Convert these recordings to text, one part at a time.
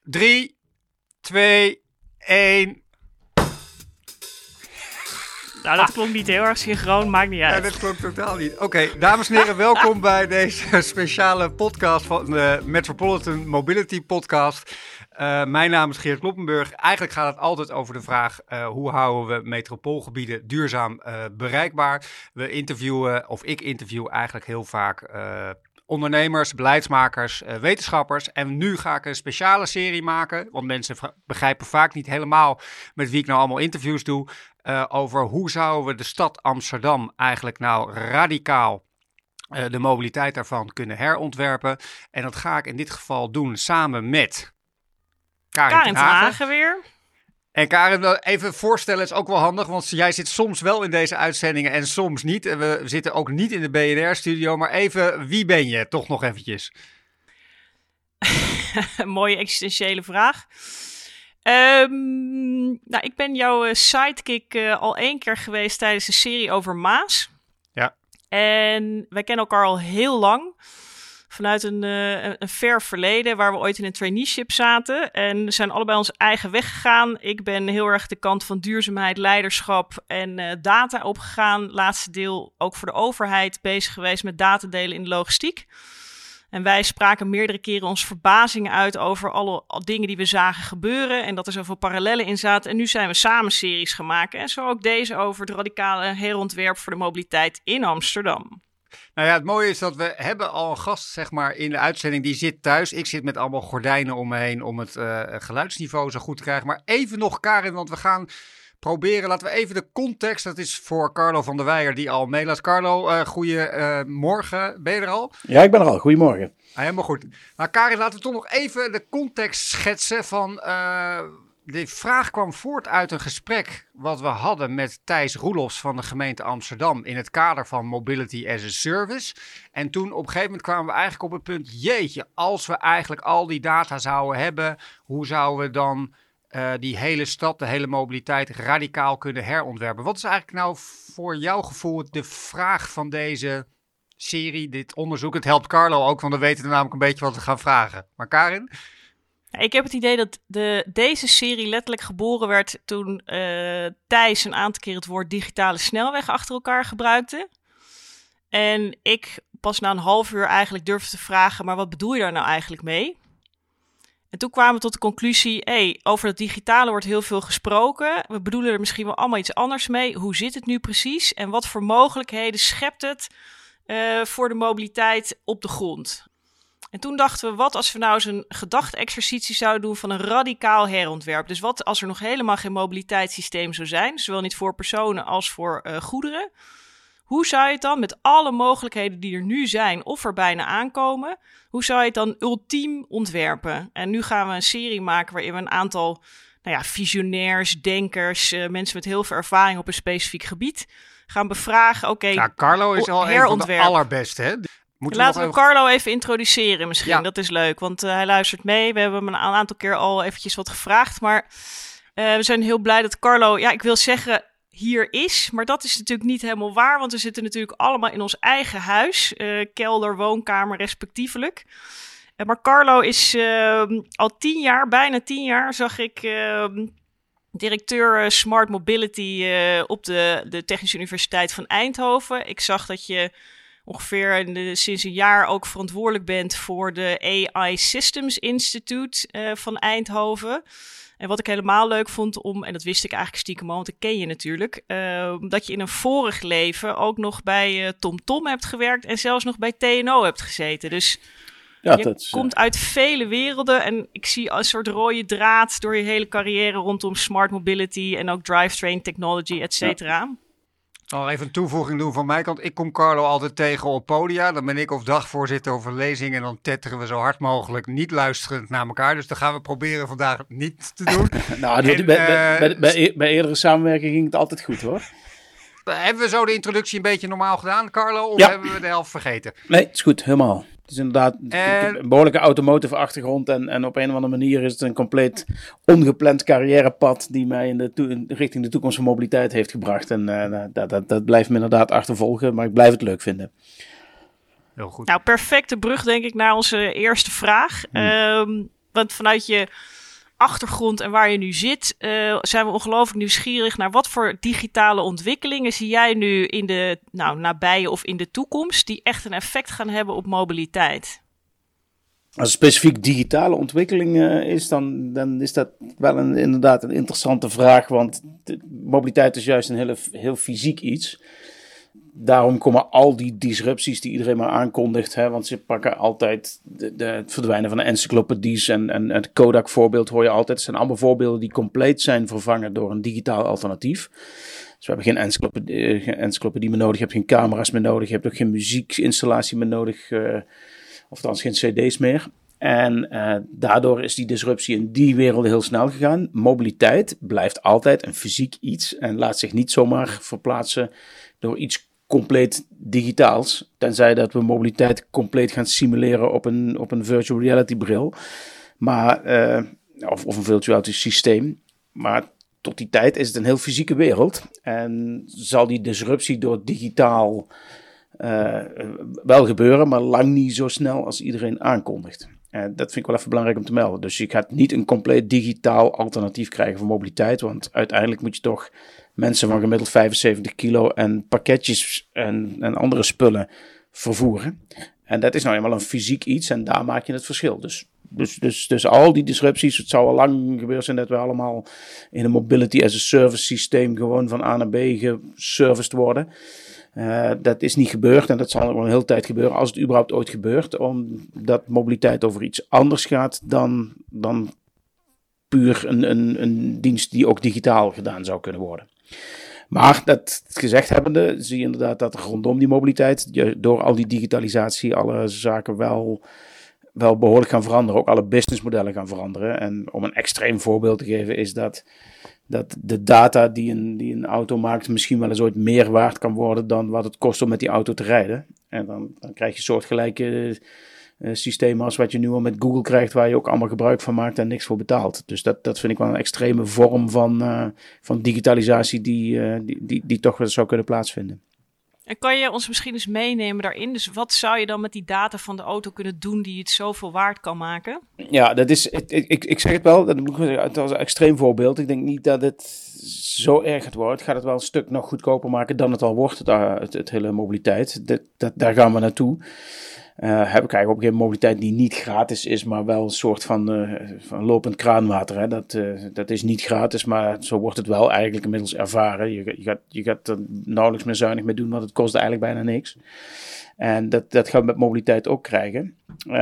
3, 2, 1. Nou, dat klonk niet heel erg synchroon, maakt niet uit. Ja, dat klonk totaal niet. Oké, dames en heren, welkom bij deze speciale podcast van de Metropolitan Mobility Podcast. Mijn naam is Geert Kloppenburg. Eigenlijk gaat het altijd over de vraag, hoe houden we metropoolgebieden duurzaam bereikbaar? Ik interview eigenlijk heel vaak ondernemers, beleidsmakers, wetenschappers. En nu ga ik een speciale serie maken, want mensen begrijpen vaak niet helemaal met wie ik nou allemaal interviews doe. Over hoe zouden we de stad Amsterdam eigenlijk nou radicaal de mobiliteit daarvan kunnen herontwerpen. En dat ga ik in dit geval doen samen met Karin ten Hagen weer. En Karin, even voorstellen is ook wel handig, want jij zit soms wel in deze uitzendingen en soms niet. En we zitten ook niet in de BNR-studio, maar even, wie ben je? Toch nog eventjes. Mooie existentiële vraag. Nou, ik ben jouw sidekick al 1 keer geweest tijdens de serie over Maas. Ja. En wij kennen elkaar al heel lang. Vanuit een ver verleden waar we ooit in een traineeship zaten. En we zijn allebei onze eigen weg gegaan. Ik ben heel erg de kant van duurzaamheid, leiderschap en data opgegaan. Laatste deel ook voor de overheid bezig geweest met datadelen in de logistiek. En wij spraken meerdere keren onze verbazingen uit over alle dingen die we zagen gebeuren. En dat er zoveel parallellen in zaten. En nu zijn we samen series gaan maken. En zo ook deze over het radicale herontwerp voor de mobiliteit in Amsterdam. Nou ja, het mooie is dat we hebben al een gast, zeg maar, in de uitzending. Die zit thuis. Ik zit met allemaal gordijnen om me heen om het geluidsniveau zo goed te krijgen. Maar even nog, Karin, want we gaan proberen. Laten we even de context. Dat is voor Carlo van der Weijer die al meelaat. Carlo, goedemorgen. Ben je er al? Ja, ik ben er al. Goedemorgen. Helemaal goed. Nou, Karin, laten we toch nog even de context schetsen van... De vraag kwam voort uit een gesprek wat we hadden met Thijs Roelofs van de gemeente Amsterdam in het kader van Mobility as a Service. En toen op een gegeven moment kwamen we eigenlijk op het punt, jeetje, als we eigenlijk al die data zouden hebben, hoe zouden we dan die hele stad, de hele mobiliteit radicaal kunnen herontwerpen? Wat is eigenlijk nou voor jouw gevoel de vraag van deze serie, dit onderzoek? Het helpt Carlo ook, want we weten namelijk een beetje wat we gaan vragen. Maar Karin? Ik heb het idee dat deze serie letterlijk geboren werd toen Thijs een aantal keer het woord digitale snelweg achter elkaar gebruikte. En ik pas na een half uur eigenlijk durfde te vragen, maar wat bedoel je daar nou eigenlijk mee? En toen kwamen we tot de conclusie, over het digitale wordt heel veel gesproken. We bedoelen er misschien wel allemaal iets anders mee. Hoe zit het nu precies? En wat voor mogelijkheden schept het voor de mobiliteit op de grond? En toen dachten we, wat als we nou eens een gedachte-exercitie zouden doen van een radicaal herontwerp? Dus wat als er nog helemaal geen mobiliteitssysteem zou zijn, zowel niet voor personen als voor goederen? Hoe zou je het dan met alle mogelijkheden die er nu zijn of er bijna aankomen, hoe zou je het dan ultiem ontwerpen? En nu gaan we een serie maken waarin we een aantal visionairs, denkers, mensen met heel veel ervaring op een specifiek gebied gaan bevragen. Carlo is al een van de allerbeste, hè? Laten we Carlo even introduceren misschien, ja. Dat is leuk, want hij luistert mee. We hebben hem een aantal keer al eventjes wat gevraagd, maar we zijn heel blij dat Carlo, ik wil zeggen, hier is. Maar dat is natuurlijk niet helemaal waar, want we zitten natuurlijk allemaal in ons eigen huis, kelder, woonkamer respectievelijk. Maar Carlo is al 10 jaar, bijna 10 jaar, zag ik directeur Smart Mobility op de Technische Universiteit van Eindhoven. Ik zag dat je ongeveer sinds een jaar ook verantwoordelijk bent voor de AI Systems Institute van Eindhoven. En wat ik helemaal leuk vond en dat wist ik eigenlijk stiekem al, want ik ken je natuurlijk, dat je in een vorig leven ook nog bij TomTom hebt gewerkt en zelfs nog bij TNO hebt gezeten. Dus je komt uit vele werelden en ik zie een soort rode draad door je hele carrière rondom smart mobility en ook drivetrain technology, et cetera. Ja. Ik zal even een toevoeging doen van mijn kant. Ik kom Carlo altijd tegen op podia. Dan ben ik of dagvoorzitter of een lezing en dan tetteren we zo hard mogelijk niet luisterend naar elkaar. Dus dat gaan we proberen vandaag niet te doen. Bij eerdere samenwerking ging het altijd goed, hoor. Hebben we zo de introductie een beetje normaal gedaan, Carlo? Of hebben we de helft vergeten? Nee, het is goed, helemaal. Het is inderdaad een behoorlijke automotive achtergrond en op een of andere manier is het een compleet ongepland carrièrepad die mij richting de toekomst van mobiliteit heeft gebracht. En dat blijft me inderdaad achtervolgen, maar ik blijf het leuk vinden. Heel goed. Nou, perfecte brug denk ik naar onze eerste vraag. Want vanuit je achtergrond en waar je nu zit, zijn we ongelooflijk nieuwsgierig naar wat voor digitale ontwikkelingen zie jij nu in de nabije of in de toekomst die echt een effect gaan hebben op mobiliteit? Als het specifiek digitale ontwikkeling is, dan is dat wel inderdaad een interessante vraag, want mobiliteit is juist een heel fysiek iets. Daarom komen al die disrupties die iedereen maar aankondigt, want ze pakken altijd het verdwijnen van de encyclopedies en het Kodak voorbeeld hoor je altijd. Het zijn allemaal voorbeelden die compleet zijn vervangen door een digitaal alternatief. Dus we hebben geen encyclopedie meer nodig, je hebt geen camera's meer nodig, je hebt ook geen muziekinstallatie meer nodig, of althans geen cd's meer. En daardoor is die disruptie in die wereld heel snel gegaan. Mobiliteit blijft altijd een fysiek iets en laat zich niet zomaar verplaatsen door iets compleet digitaals. Tenzij dat we mobiliteit compleet gaan simuleren op een virtual reality bril. Maar, of een virtual reality systeem. Maar tot die tijd is het een heel fysieke wereld. En zal die disruptie door digitaal wel gebeuren, maar lang niet zo snel als iedereen aankondigt. Dat vind ik wel even belangrijk om te melden. Dus je gaat niet een compleet digitaal alternatief krijgen voor mobiliteit. Want uiteindelijk moet je toch mensen van gemiddeld 75 kilo en pakketjes en andere spullen vervoeren. En dat is nou eenmaal een fysiek iets en daar maak je het verschil. Dus al die disrupties, het zou al lang gebeurd zijn dat we allemaal in een mobility as a service systeem gewoon van A naar B geserviced worden. Dat is niet gebeurd en dat zal nog wel een hele tijd gebeuren als het überhaupt ooit gebeurt. Omdat mobiliteit over iets anders gaat dan puur een dienst die ook digitaal gedaan zou kunnen worden. Maar dat gezegd hebbende zie je inderdaad dat er rondom die mobiliteit door al die digitalisatie alle zaken wel behoorlijk gaan veranderen. Ook alle businessmodellen gaan veranderen. En om een extreem voorbeeld te geven is dat de data die een auto maakt misschien wel eens ooit meer waard kan worden dan wat het kost om met die auto te rijden. En dan krijg je soortgelijke systemen als wat je nu al met Google krijgt, waar je ook allemaal gebruik van maakt en niks voor betaalt. Dus dat vind ik wel een extreme vorm van digitalisatie die toch wel zou kunnen plaatsvinden. En kan je ons misschien eens meenemen daarin? Dus wat zou je dan met die data van de auto kunnen doen die het zoveel waard kan maken? Ja, dat is, ik zeg het wel, dat was een extreem voorbeeld. Ik denk niet dat het zo erg gaat worden. Het gaat het wel een stuk nog goedkoper maken dan het al wordt, het hele mobiliteit. Daar gaan we naartoe. We krijgen op een gegeven moment mobiliteit die niet gratis is, maar wel een soort van lopend kraanwater. Hè. Dat is niet gratis, maar zo wordt het wel eigenlijk inmiddels ervaren. Je gaat er nauwelijks meer zuinig mee doen, want het kost eigenlijk bijna niks. En dat gaan we met mobiliteit ook krijgen.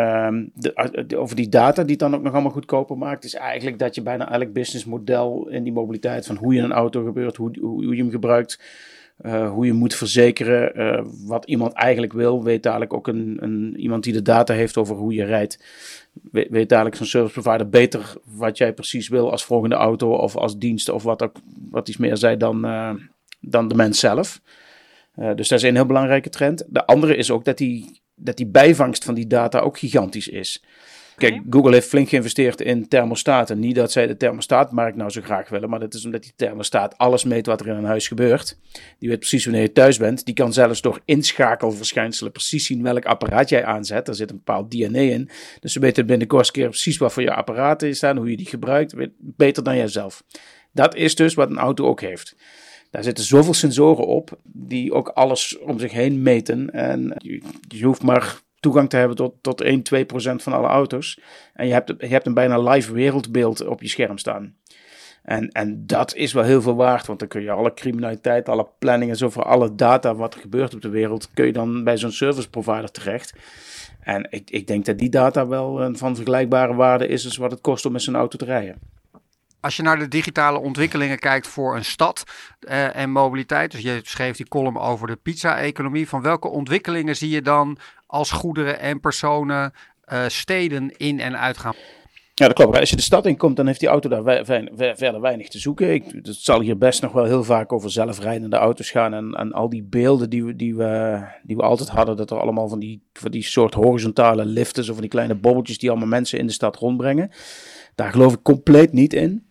Over die data die het dan ook nog allemaal goedkoper maakt, is eigenlijk dat je bijna elk businessmodel in die mobiliteit, van hoe je een auto gebeurt, hoe je hem gebruikt, hoe je moet verzekeren, wat iemand eigenlijk wil, weet dadelijk ook iemand die de data heeft over hoe je rijdt, weet dadelijk zo'n service provider beter wat jij precies wil als volgende auto of als dienst of wat iets meer zij dan de mens zelf. Dus dat is een heel belangrijke trend. De andere is ook dat die bijvangst van die data ook gigantisch is. Kijk, Google heeft flink geïnvesteerd in thermostaten. Niet dat zij de thermostaatmarkt nou zo graag willen, maar dat is omdat die thermostaat alles meet wat er in een huis gebeurt. Die weet precies wanneer je thuis bent. Die kan zelfs door inschakelverschijnselen precies zien welk apparaat jij aanzet. Daar zit een bepaald DNA in. Dus ze weten binnen de kortste keer precies wat voor je apparaten staan, hoe je die gebruikt. Beter dan jijzelf. Dat is dus wat een auto ook heeft. Daar zitten zoveel sensoren op die ook alles om zich heen meten. En je hoeft maar toegang te hebben tot 1-2% van alle auto's. En je hebt een bijna live wereldbeeld op je scherm staan. En dat is wel heel veel waard, want dan kun je alle criminaliteit, alle planningen, zo voor alle data wat er gebeurt op de wereld, kun je dan bij zo'n service provider terecht. En ik denk dat die data wel van vergelijkbare waarde is als wat het kost om met zo'n auto te rijden. Als je naar de digitale ontwikkelingen kijkt voor een stad en mobiliteit, dus je schreef die column over de pizza-economie, van welke ontwikkelingen zie je dan als goederen en personen steden in en uitgaan? Ja, dat klopt. Als je de stad in komt, dan heeft die auto daar verder weinig te zoeken. Het zal hier best nog wel heel vaak over zelfrijdende auto's gaan en al die beelden die we altijd hadden, dat er allemaal van die soort horizontale liften of van die kleine bobbeltjes die allemaal mensen in de stad rondbrengen. Daar geloof ik compleet niet in.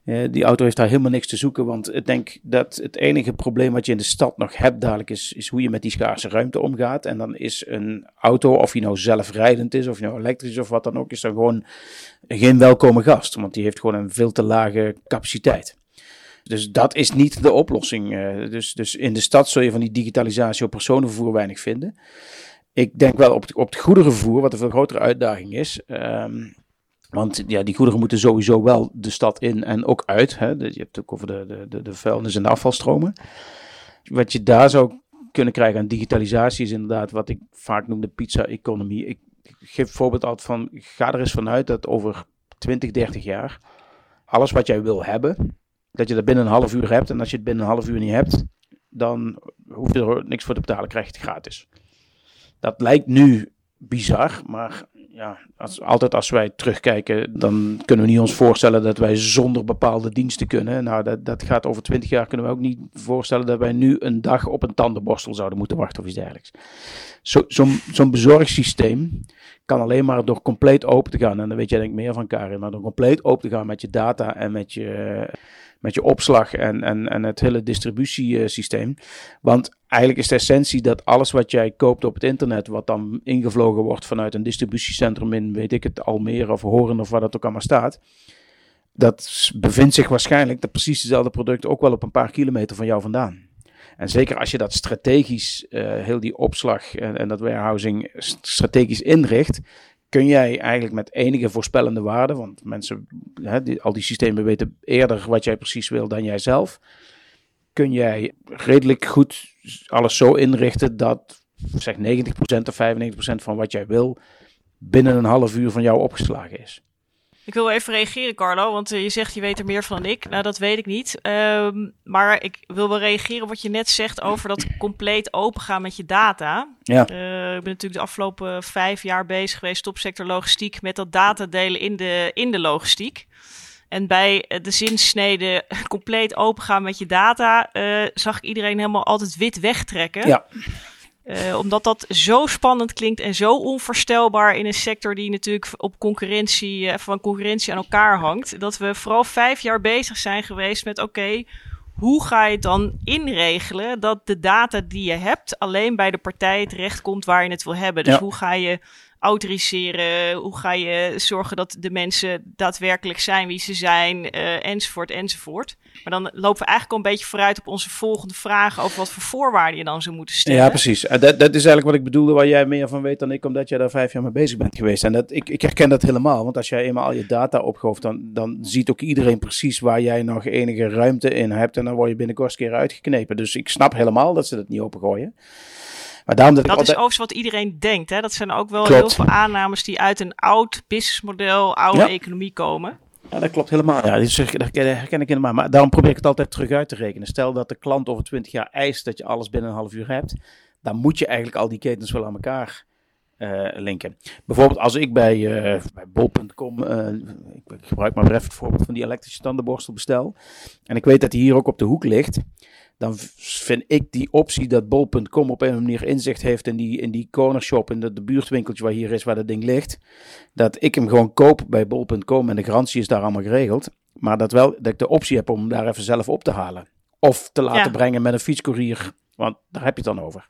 Die auto heeft daar helemaal niks te zoeken, want ik denk dat het enige probleem wat je in de stad nog hebt dadelijk is hoe je met die schaarse ruimte omgaat. En dan is een auto, of die nou zelfrijdend is, of die nou elektrisch of wat dan ook, is dan gewoon geen welkome gast. Want die heeft gewoon een veel te lage capaciteit. Dus dat is niet de oplossing. Dus in de stad zul je van die digitalisatie op personenvervoer weinig vinden. Ik denk wel op het goederenvervoer, wat een veel grotere uitdaging is. Want ja, die goederen moeten sowieso wel de stad in en ook uit. Hè. Je hebt het ook over de vuilnis- en de afvalstromen. Wat je daar zou kunnen krijgen aan digitalisatie is inderdaad wat ik vaak noem de pizza-economie. Ik geef bijvoorbeeld altijd van, ga er eens vanuit dat over 20, 30 jaar alles wat jij wil hebben, dat je dat binnen een half uur hebt. En als je het binnen een half uur niet hebt, dan hoef je er niks voor te betalen, krijg je het gratis. Dat lijkt nu bizar, maar ja, als wij terugkijken, dan kunnen we niet ons voorstellen dat wij zonder bepaalde diensten kunnen. Nou, dat gaat over 20 jaar, kunnen we ook niet voorstellen dat wij nu een dag op een tandenborstel zouden moeten wachten of iets dergelijks. Zo'n bezorgsysteem kan alleen maar door compleet open te gaan, en dan weet jij denk ik meer van Karin, maar door compleet open te gaan met je data en met je opslag en het hele distributiesysteem. Want eigenlijk is de essentie dat alles wat jij koopt op het internet, wat dan ingevlogen wordt vanuit een distributiecentrum in, weet ik het, Almere of Hoorn of waar dat ook allemaal staat, dat bevindt zich waarschijnlijk, dat precies dezelfde producten, ook wel op een paar kilometer van jou vandaan. En zeker als je dat strategisch, heel die opslag en dat warehousing strategisch inricht, kun jij eigenlijk met enige voorspellende waarde, want mensen, al die systemen weten eerder wat jij precies wil dan jij zelf, kun jij redelijk goed alles zo inrichten dat, zeg 90% of 95% van wat jij wil binnen een half uur van jou opgeslagen is. Ik wil even reageren, Carlo, want je zegt je weet er meer van dan ik. Nou, dat weet ik niet. Maar ik wil wel reageren op wat je net zegt over dat compleet opengaan met je data. Ja. Ik ben natuurlijk de afgelopen 5 jaar bezig geweest, topsector logistiek, met dat datadelen in de logistiek. En bij de zinsnede compleet opengaan met je data, zag ik iedereen helemaal altijd wit wegtrekken. Ja. Omdat dat zo spannend klinkt en zo onvoorstelbaar in een sector die natuurlijk op van concurrentie aan elkaar hangt. Dat we vooral 5 jaar bezig zijn geweest met oké, hoe ga je het dan inregelen dat de data die je hebt alleen bij de partijen terechtkomt waar je het wil hebben. Dus hoe ga je autoriseren, hoe ga je zorgen dat de mensen daadwerkelijk zijn wie ze zijn, enzovoort. Maar dan lopen we eigenlijk al een beetje vooruit op onze volgende vraag over wat voor voorwaarden je dan zou moeten stellen. Ja, precies. Dat is eigenlijk wat ik bedoelde, waar jij meer van weet dan ik, omdat jij daar 5 jaar mee bezig bent geweest. En ik herken dat helemaal, want als jij eenmaal al je data opgooft, dan ziet ook iedereen precies waar jij nog enige ruimte in hebt en dan word je binnenkort een keer uitgeknepen. Dus ik snap helemaal dat ze dat niet opengooien. Maar daarom dat is overigens wat iedereen denkt. Hè? Dat zijn ook wel heel veel aannames die uit een oud businessmodel, oude economie komen. Ja, dat klopt helemaal. Ja, dat herken ik helemaal. Maar daarom probeer ik het altijd terug uit te rekenen. Stel dat de klant over 20 jaar eist dat je alles binnen een half uur hebt, dan moet je eigenlijk al die ketens wel aan elkaar linken. Bijvoorbeeld als ik bij bol.com, ik gebruik maar even het voorbeeld van die elektrische tandenborstel bestel, en ik weet dat die hier ook op de hoek ligt, dan vind ik die optie dat bol.com op een manier inzicht heeft in die cornershop, in de buurtwinkeltje waar hier is, waar dat ding ligt, dat ik hem gewoon koop bij bol.com en de garantie is daar allemaal geregeld, maar dat ik de optie heb om hem daar even zelf op te halen. Of te laten brengen met een fietscourier, want daar heb je het dan over.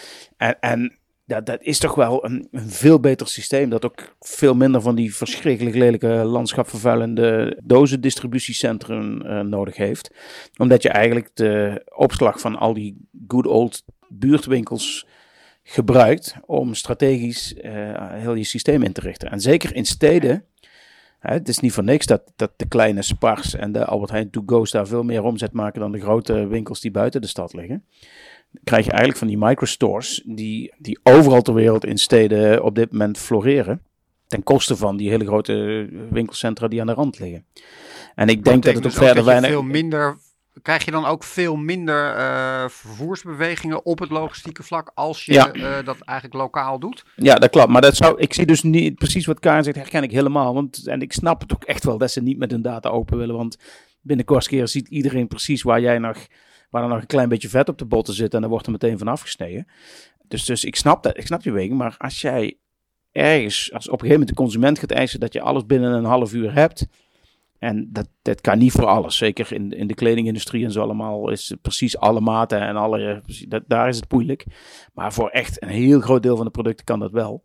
En dat is toch wel een veel beter systeem, dat ook veel minder van die verschrikkelijk lelijke landschapvervuilende dozendistributiecentrum nodig heeft. Omdat je eigenlijk de opslag van al die good old buurtwinkels gebruikt om strategisch heel je systeem in te richten. En zeker in steden, het is niet voor niks dat de kleine Spars en de Albert Heijn to-go's daar veel meer omzet maken dan de grote winkels die buiten de stad liggen. Krijg je eigenlijk van die microstores die overal ter wereld in steden op dit moment floreren. Ten koste van die hele grote winkelcentra die aan de rand liggen. En ik denk dat het ook verder weinig... Krijg je dan ook veel minder vervoersbewegingen op het logistieke vlak als je dat eigenlijk lokaal doet? Ja, dat klopt. Maar ik zie dus niet precies wat Karin zegt, herken ik helemaal. En ik snap het ook echt wel dat ze niet met hun data open willen. Want binnenkort ziet iedereen precies waar er nog een klein beetje vet op de botten zit en dan wordt er meteen van afgesneden. Dus ik snap dat, ik snap je beweging, maar als jij ergens, als op een gegeven moment de consument gaat eisen dat je alles binnen een half uur hebt, En dat kan niet voor alles. Zeker in de kledingindustrie en zo allemaal is het precies alle maten en daar is het moeilijk. Maar voor echt een heel groot deel van de producten kan dat wel.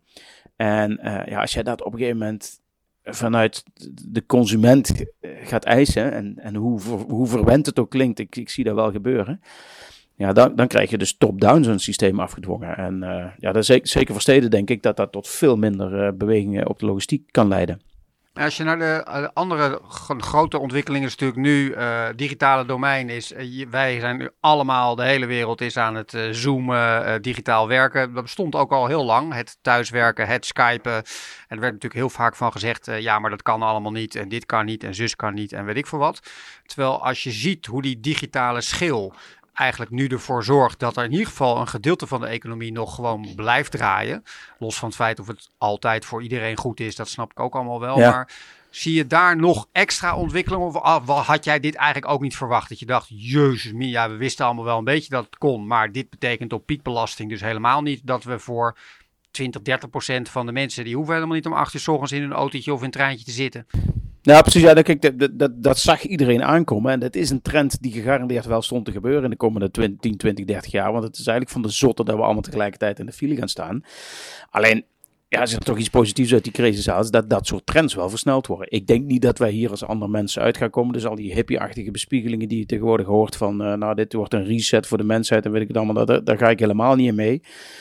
En als jij dat op een gegeven moment vanuit de consument gaat eisen, en hoe verwend het ook klinkt, ik zie dat wel gebeuren. Ja, dan krijg je dus top-down zo'n systeem afgedwongen. En dat is zeker voor steden denk ik dat tot veel minder bewegingen op de logistiek kan leiden. Als je naar de andere grote ontwikkelingen is natuurlijk nu digitale domein is. Wij zijn nu allemaal, de hele wereld is aan het zoomen, digitaal werken. Dat bestond ook al heel lang. Het thuiswerken, het skypen. En er werd natuurlijk heel vaak van gezegd, ja maar dat kan allemaal niet. En dit kan niet en zus kan niet en weet ik veel wat. Terwijl als je ziet hoe die digitale schil eigenlijk nu ervoor zorgt dat er in ieder geval een gedeelte van de economie nog gewoon blijft draaien. Los van het feit of het altijd voor iedereen goed is, dat snap ik ook allemaal wel. Ja. Maar zie je daar nog extra ontwikkeling? Of had jij dit eigenlijk ook niet verwacht? Dat je dacht, jezus, ja, we wisten allemaal wel een beetje dat het kon. Maar dit betekent op piekbelasting dus helemaal niet dat we voor 20-30% van de mensen, die hoeven helemaal niet om 8 uur 's ochtends in een autootje of in een treintje te zitten. Nou, precies. Ja, dat zag iedereen aankomen. En dat is een trend die gegarandeerd wel stond te gebeuren in de komende 10, 20, 30 jaar. Want het is eigenlijk van de zotte dat we allemaal tegelijkertijd in de file gaan staan. Alleen, als er toch iets positiefs uit die crisis haalt, is dat soort trends wel versneld worden. Ik denk niet dat wij hier als andere mensen uit gaan komen. Dus al die hippie-achtige bespiegelingen die je tegenwoordig hoort van, dit wordt een reset voor de mensheid en weet ik het allemaal, daar ga ik helemaal niet in mee.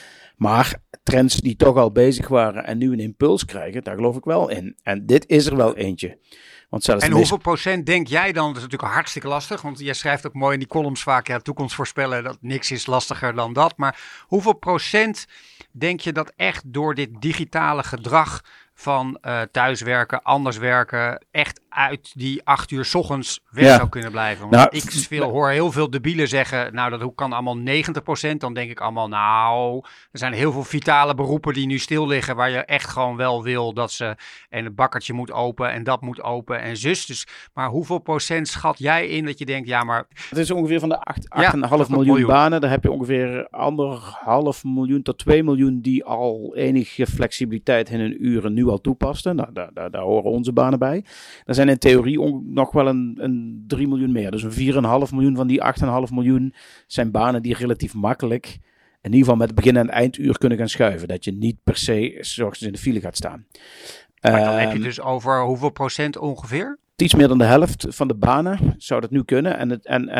Maar trends die toch al bezig waren en nu een impuls krijgen, daar geloof ik wel in. En dit is er wel eentje. Want zelfs en hoeveel procent denk jij dan, dat is natuurlijk hartstikke lastig, want jij schrijft ook mooi in die columns vaak, ja, toekomst voorspellen, dat niks is lastiger dan dat. Maar hoeveel procent denk je dat echt door dit digitale gedrag van thuiswerken, anders werken, echt uit die 8 uur 's ochtends weg zou kunnen blijven? Want hoor heel veel debielen zeggen, nou dat kan allemaal 90%. Dan denk ik allemaal, nou, er zijn heel veel vitale beroepen die nu stil liggen, waar je echt gewoon wel wil dat ze, en het bakkertje moet open en dat moet open en zus. Dus, maar hoeveel procent schat jij in dat je denkt, ja maar... Het is ongeveer van de 8,5 miljoen banen, daar heb je ongeveer 1,5 miljoen tot 2 miljoen die al enige flexibiliteit in hun uren nu al toepasten. Nou, daar horen onze banen bij. Er zijn in theorie nog wel een 3 miljoen meer. Dus een 4,5 miljoen van die 8,5 miljoen zijn banen die relatief makkelijk, in ieder geval met het begin- en einduur kunnen gaan schuiven. Dat je niet per se 's ochtends in de file gaat staan. Maar dan heb je dus over hoeveel procent ongeveer? Iets meer dan de helft van de banen zou dat nu kunnen.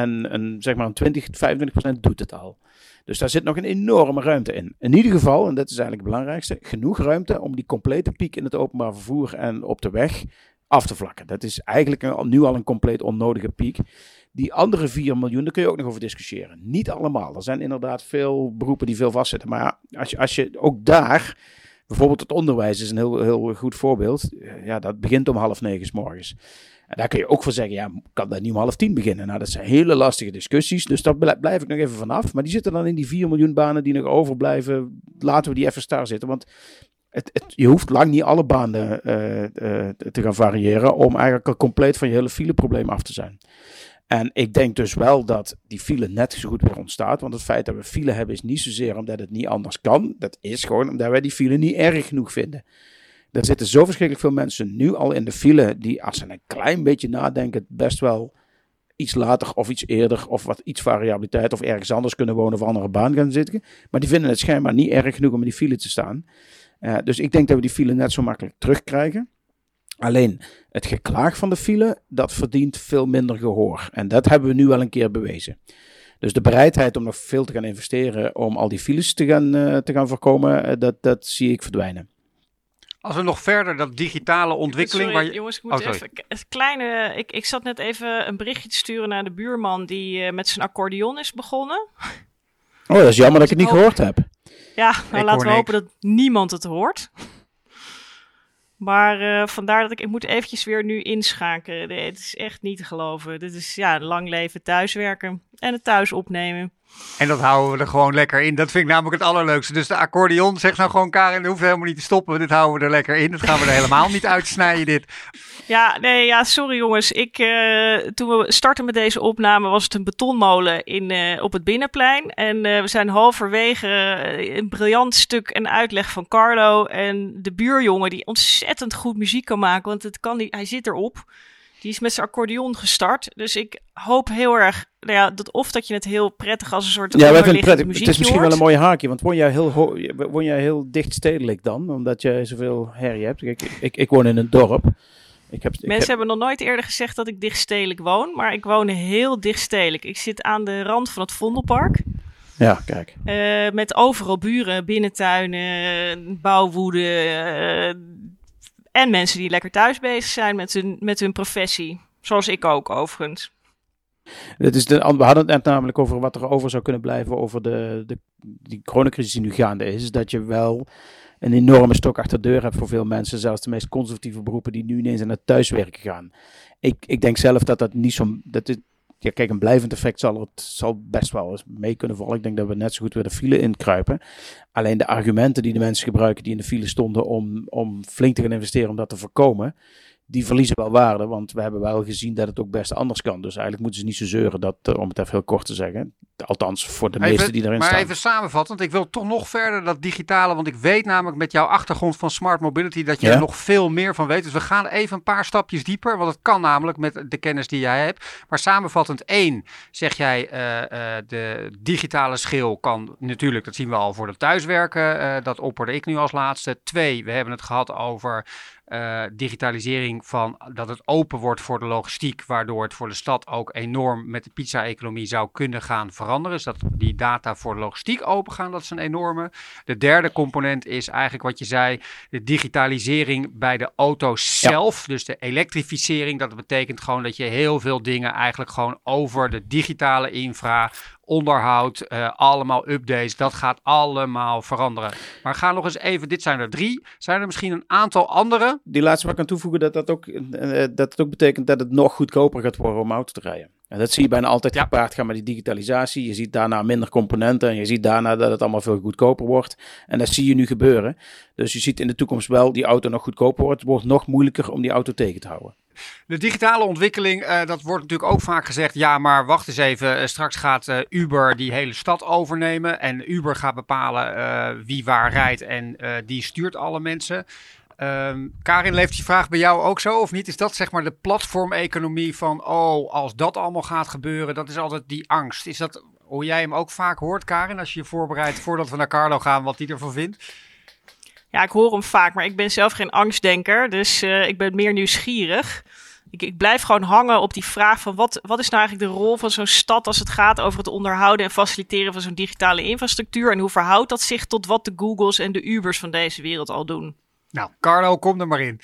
En zeg maar een 20-25% doet het al. Dus daar zit nog een enorme ruimte in. In ieder geval, en dat is eigenlijk het belangrijkste, genoeg ruimte om die complete piek in het openbaar vervoer en op de weg af te vlakken. Dat is eigenlijk nu al een compleet onnodige piek. Die andere 4 miljoen, daar kun je ook nog over discussiëren. Niet allemaal. Er zijn inderdaad veel beroepen die veel vastzitten. Maar als je ook daar, bijvoorbeeld het onderwijs is een heel goed voorbeeld. Ja, dat begint om 8:30 's morgens. En daar kun je ook voor zeggen, ja, kan dat niet om 9:30 beginnen? Nou, dat zijn hele lastige discussies, dus daar blijf ik nog even vanaf. Maar die zitten dan in die 4 miljoen banen die nog overblijven. Laten we die even star zitten, want je hoeft lang niet alle banen te gaan variëren om eigenlijk al compleet van je hele fileprobleem af te zijn. En ik denk dus wel dat die file net zo goed weer ontstaat. Want het feit dat we file hebben is niet zozeer omdat het niet anders kan. Dat is gewoon omdat wij die file niet erg genoeg vinden. Er zitten zo verschrikkelijk veel mensen nu al in de file die, als ze een klein beetje nadenken, best wel iets later of iets eerder of iets variabiliteit of ergens anders kunnen wonen of andere baan gaan zitten. Maar die vinden het schijnbaar niet erg genoeg om in die file te staan. Dus ik denk dat we die file net zo makkelijk terugkrijgen. Alleen het geklaag van de file, dat verdient veel minder gehoor. En dat hebben we nu wel een keer bewezen. Dus de bereidheid om nog veel te gaan investeren om al die files te gaan voorkomen, dat zie ik verdwijnen. Als we nog verder dat digitale ontwikkeling... Sorry, jongens, ik moet even een kleine... Ik zat net even een berichtje te sturen naar de buurman die met zijn accordeon is begonnen. Oh, dat is jammer dat ik het niet gehoord heb. Ja, nou laten we hopen dat niemand het hoort. Maar vandaar dat ik moet eventjes weer nu inschakelen. Nee, het is echt niet te geloven. Dit is lang leven thuiswerken en het thuis opnemen. En dat houden we er gewoon lekker in. Dat vind ik namelijk het allerleukste. Dus de accordeon, zeg nou gewoon Karin, dat hoeft helemaal niet te stoppen. Dit houden we er lekker in. Dat gaan we er helemaal niet uitsnijden, dit. Ja, sorry jongens. Toen we startten met deze opname was het een betonmolen op het Binnenplein. En we zijn halverwege een briljant stuk en uitleg van Carlo. En de buurjongen die ontzettend goed muziek kan maken, want hij zit erop. Die is met zijn accordeon gestart. Dus ik hoop heel erg dat je het heel prettig als een soort onderliggend muziekje. Het is misschien wel een mooie haakje, want woon jij heel dichtstedelijk dan? Omdat je zoveel herrie hebt. Ik woon in een dorp. Mensen hebben nog nooit eerder gezegd dat ik dichtstedelijk woon, maar ik woon heel dichtstedelijk. Ik zit aan de rand van het Vondelpark. Ja, kijk. Met overal buren, binnentuinen, bouwwoede en mensen die lekker thuis bezig zijn met hun professie. Zoals ik ook, overigens. We hadden het net namelijk over wat er over zou kunnen blijven over die coronacrisis die nu gaande is. Dat je wel een enorme stok achter de deur hebt voor veel mensen. Zelfs de meest conservatieve beroepen die nu ineens aan het thuiswerken gaan. Ik denk zelf dat niet zo... Kijk, een blijvend effect zal best wel eens mee kunnen vallen. Ik denk dat we net zo goed weer de file inkruipen. Alleen de argumenten die de mensen gebruiken die in de file stonden om flink te gaan investeren om dat te voorkomen, die verliezen wel waarde, want we hebben wel gezien dat het ook best anders kan. Dus eigenlijk moeten ze niet zo zeuren, om het even heel kort te zeggen. Althans, voor de meesten die erin staan. Maar even samenvattend, ik wil toch nog verder dat digitale, want ik weet namelijk met jouw achtergrond van Smart Mobility dat je er nog veel meer van weet. Dus we gaan even een paar stapjes dieper, want het kan namelijk met de kennis die jij hebt. Maar samenvattend 1, zeg jij, de digitale schil kan natuurlijk, dat zien we al voor de thuiswerken, dat opperde ik nu als laatste. 2, we hebben het gehad over digitalisering van dat het open wordt voor de logistiek, waardoor het voor de stad ook enorm met de pizza-economie zou kunnen gaan veranderen. Dus dat die data voor de logistiek open gaan, dat is een enorme. De derde component is eigenlijk wat je zei, de digitalisering bij de auto's zelf. Dus de elektrificering, dat betekent gewoon dat je heel veel dingen eigenlijk gewoon over de digitale infra, onderhoud, allemaal updates, dat gaat allemaal veranderen. Maar ga nog eens even, dit zijn er 3. Zijn er misschien een aantal andere? Die laatste wat ik kan toevoegen, dat het ook betekent dat het nog goedkoper gaat worden om auto te rijden. En dat zie je bijna altijd gepaard gaan met die digitalisatie. Je ziet daarna minder componenten en je ziet daarna dat het allemaal veel goedkoper wordt. En dat zie je nu gebeuren. Dus je ziet in de toekomst wel die auto nog goedkoper wordt. Het wordt nog moeilijker om die auto tegen te houden. De digitale ontwikkeling, dat wordt natuurlijk ook vaak gezegd, ja, maar wacht eens even, straks gaat Uber die hele stad overnemen en Uber gaat bepalen wie waar rijdt en die stuurt alle mensen. Karin, leeft die vraag bij jou ook zo of niet? Is dat zeg maar de platformeconomie van, als dat allemaal gaat gebeuren, dat is altijd die angst. Is dat hoe jij hem ook vaak hoort, Karin, als je je voorbereidt voordat we naar Carlo gaan, wat die ervan vindt? Ja, ik hoor hem vaak, maar ik ben zelf geen angstdenker, dus ik ben meer nieuwsgierig. Ik blijf gewoon hangen op die vraag van wat is nou eigenlijk de rol van zo'n stad als het gaat over het onderhouden en faciliteren van zo'n digitale infrastructuur en hoe verhoudt dat zich tot wat de Googles en de Ubers van deze wereld al doen? Nou, Carlo, kom er maar in.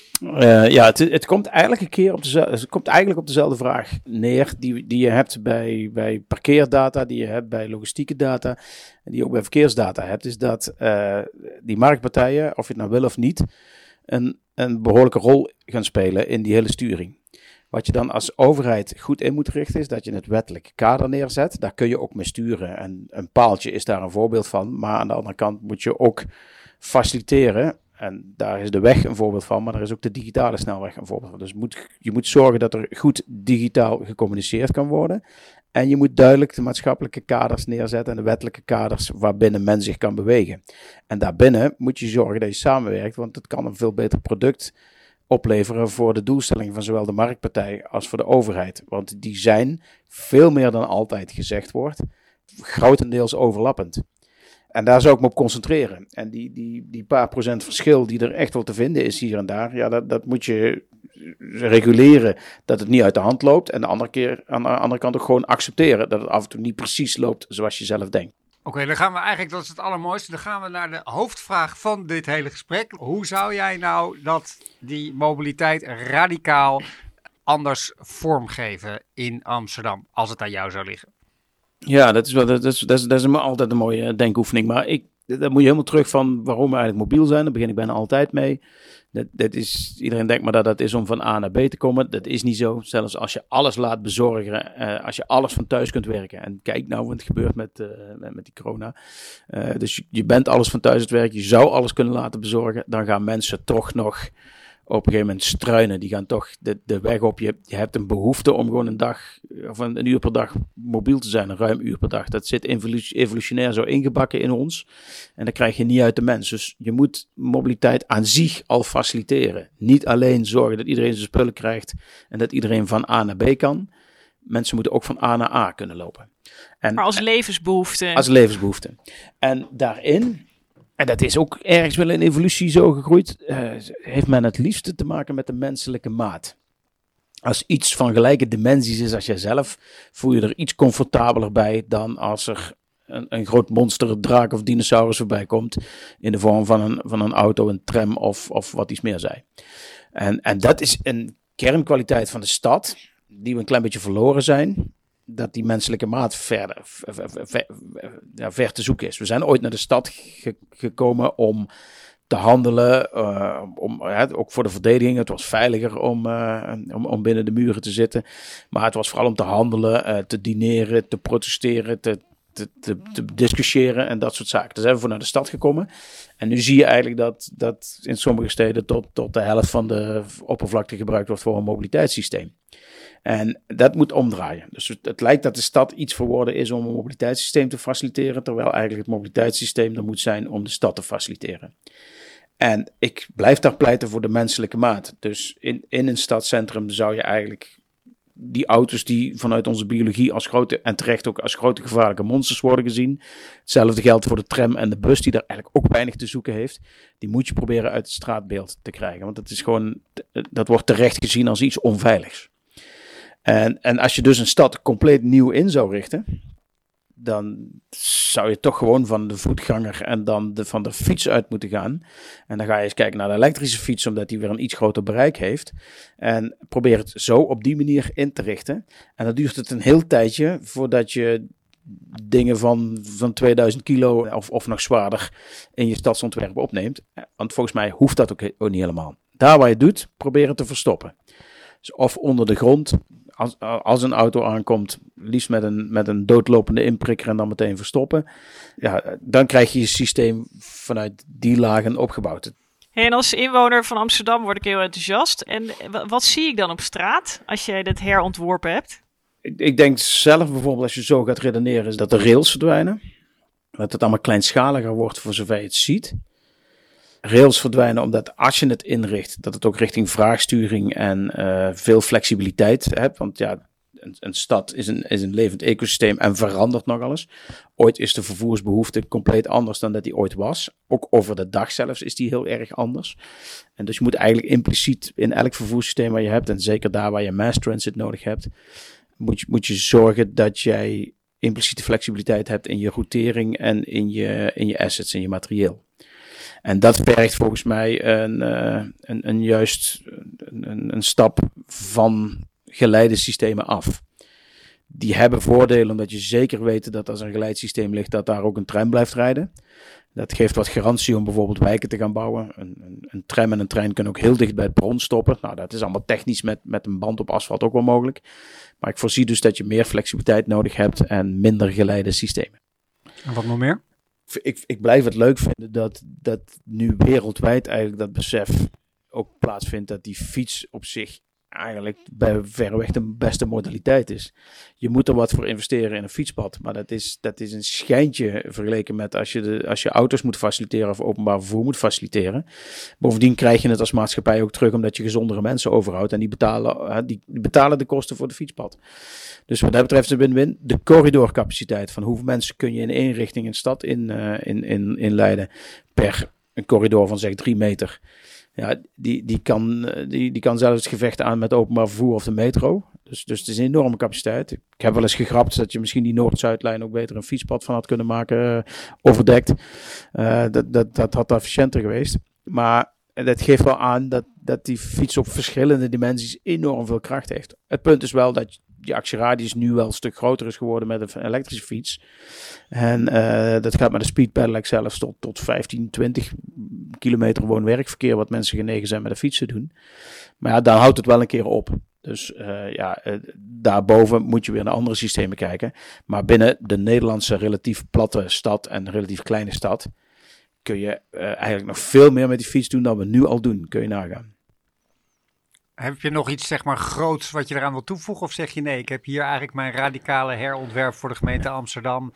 Het komt eigenlijk op dezelfde vraag neer die je hebt bij parkeerdata, die je hebt bij logistieke data en die je ook bij verkeersdata hebt. Is dat die marktpartijen, of je het nou wil of niet, een behoorlijke rol gaan spelen in die hele sturing. Wat je dan als overheid goed in moet richten is dat je het wettelijk kader neerzet. Daar kun je ook mee sturen en een paaltje is daar een voorbeeld van. Maar aan de andere kant moet je ook faciliteren. En daar is de weg een voorbeeld van, maar daar is ook de digitale snelweg een voorbeeld van. Dus je moet zorgen dat er goed digitaal gecommuniceerd kan worden. En je moet duidelijk de maatschappelijke kaders neerzetten en de wettelijke kaders waarbinnen men zich kan bewegen. En daarbinnen moet je zorgen dat je samenwerkt, want het kan een veel beter product opleveren voor de doelstellingen van zowel de marktpartij als voor de overheid. Want die zijn veel meer dan altijd gezegd wordt, grotendeels overlappend. En daar zou ik me op concentreren. En die paar procent verschil die er echt wel te vinden is hier en daar, ja, dat moet je reguleren dat het niet uit de hand loopt. En aan de andere kant ook gewoon accepteren dat het af en toe niet precies loopt zoals je zelf denkt. Oké, dan gaan we eigenlijk, dat is het allermooiste, dan gaan we naar de hoofdvraag van dit hele gesprek. Hoe zou jij nou die mobiliteit radicaal anders vormgeven in Amsterdam, als het aan jou zou liggen? Ja, dat is altijd een mooie denkoefening. Maar dat moet je helemaal terug van waarom we eigenlijk mobiel zijn. Daar begin ik bijna altijd mee. Iedereen denkt maar dat is om van A naar B te komen. Dat is niet zo. Zelfs als je alles laat bezorgen, als je alles van thuis kunt werken. En kijk nou wat gebeurt met die corona. Dus je bent alles van thuis aan het werken. Je zou alles kunnen laten bezorgen. Dan gaan mensen toch nog op een gegeven moment struinen. Die gaan toch de weg op. Je hebt een behoefte om gewoon een dag of een uur per dag mobiel te zijn. Een ruim uur per dag. Dat zit evolutionair zo ingebakken in ons. En dat krijg je niet uit de mens. Dus je moet mobiliteit aan zich al faciliteren. Niet alleen zorgen dat iedereen zijn spullen krijgt en dat iedereen van A naar B kan. Mensen moeten ook van A naar A kunnen lopen. Maar als levensbehoefte. Als levensbehoefte. En daarin, en dat is ook ergens wel in evolutie zo gegroeid, heeft men het liefste te maken met de menselijke maat. Als iets van gelijke dimensies is als jijzelf, voel je er iets comfortabeler bij dan als er een groot monster, een draak of dinosaurus voorbij komt in de vorm van een auto, een tram of wat iets meer zij. En dat is een kernkwaliteit van de stad, die we een klein beetje verloren zijn, dat die menselijke maat ver te zoeken is. We zijn ooit naar de stad gekomen om te handelen, ook voor de verdediging. Het was veiliger om binnen de muren te zitten. Maar het was vooral om te handelen, te dineren, te protesteren, te discussiëren en dat soort zaken. Daar zijn we voor naar de stad gekomen. En nu zie je eigenlijk dat in sommige steden tot de helft van de oppervlakte gebruikt wordt voor een mobiliteitssysteem. En dat moet omdraaien. Dus het lijkt dat de stad iets verworden is om een mobiliteitssysteem te faciliteren, terwijl eigenlijk het mobiliteitssysteem er moet zijn om de stad te faciliteren. En ik blijf daar pleiten voor de menselijke maat. Dus in een stadscentrum zou je eigenlijk die auto's die vanuit onze biologie als grote, en terecht ook als grote gevaarlijke monsters worden gezien. Hetzelfde geldt voor de tram en de bus, die daar eigenlijk ook weinig te zoeken heeft. Die moet je proberen uit het straatbeeld te krijgen. Want dat wordt terecht gezien als iets onveiligs. En als je dus een stad compleet nieuw in zou richten, dan zou je toch gewoon van de voetganger en dan van de fiets uit moeten gaan. En dan ga je eens kijken naar de elektrische fiets, omdat die weer een iets groter bereik heeft. En probeer het zo op die manier in te richten. En dan duurt het een heel tijdje voordat je dingen van 2000 kilo of nog zwaarder in je stadsontwerp opneemt. Want volgens mij hoeft dat ook niet helemaal. Daar waar je het doet, probeer het te verstoppen. Dus of onder de grond. Als een auto aankomt, liefst met een doodlopende inprikker en dan meteen verstoppen. Ja, dan krijg je je systeem vanuit die lagen opgebouwd. En als inwoner van Amsterdam word ik heel enthousiast. En wat zie ik dan op straat als jij dit herontworpen hebt? Ik denk zelf bijvoorbeeld, als je zo gaat redeneren, is dat de rails verdwijnen. Dat het allemaal kleinschaliger wordt voor zover je het ziet. Rails verdwijnen omdat als je het inricht, dat het ook richting vraagsturing en veel flexibiliteit hebt. Want ja, een stad is een levend ecosysteem en verandert nog alles. Ooit is de vervoersbehoefte compleet anders dan dat die ooit was. Ook over de dag zelfs is die heel erg anders. En dus je moet eigenlijk impliciet in elk vervoerssysteem waar je hebt, en zeker daar waar je mass transit nodig hebt, moet je zorgen dat jij impliciete flexibiliteit hebt in je routering en in je assets, in je materieel. En dat vergt volgens mij een stap van geleidesystemen af. Die hebben voordelen omdat je zeker weet dat als er een geleidssysteem ligt, dat daar ook een tram blijft rijden. Dat geeft wat garantie om bijvoorbeeld wijken te gaan bouwen. Een tram en een trein kunnen ook heel dicht bij het bron stoppen. Nou, dat is allemaal technisch met een band op asfalt ook wel mogelijk. Maar ik voorzie dus dat je meer flexibiliteit nodig hebt en minder geleide systemen. En wat nog meer? Ik blijf het leuk vinden dat nu wereldwijd eigenlijk dat besef ook plaatsvindt dat die fiets op zich eigenlijk bij verreweg de beste modaliteit is. Je moet er wat voor investeren in een fietspad, maar dat is een schijntje vergeleken met als je auto's moet faciliteren of openbaar vervoer moet faciliteren. Bovendien krijg je het als maatschappij ook terug omdat je gezondere mensen overhoudt en die betalen de kosten voor de fietspad. Dus wat dat betreft is het win-win. De corridorcapaciteit van hoeveel mensen kun je in één richting een stad inleiden per een corridor van zeg 3 meter. Ja, die kan zelfs het gevecht aan met openbaar vervoer of de metro. Dus het is een enorme capaciteit. Ik heb wel eens gegrapt dat je misschien die Noord-Zuidlijn ook beter een fietspad van had kunnen maken, overdekt. Dat had efficiënter geweest. Maar dat geeft wel aan dat die fiets op verschillende dimensies enorm veel kracht heeft. Het punt is wel dat die actieradius nu wel een stuk groter is geworden met een elektrische fiets. En dat gaat met de speed pedelec zelfs tot 15, 20 kilometer woon-werkverkeer wat mensen genegen zijn met de fiets te doen. Maar ja, dan houdt het wel een keer op. Dus daarboven moet je weer naar andere systemen kijken. Maar binnen de Nederlandse relatief platte stad en relatief kleine stad kun je eigenlijk nog veel meer met die fiets doen dan we nu al doen. Kun je nagaan. Heb je nog iets, zeg maar, groots wat je eraan wil toevoegen? Of zeg je nee, ik heb hier eigenlijk mijn radicale herontwerp voor de gemeente Amsterdam,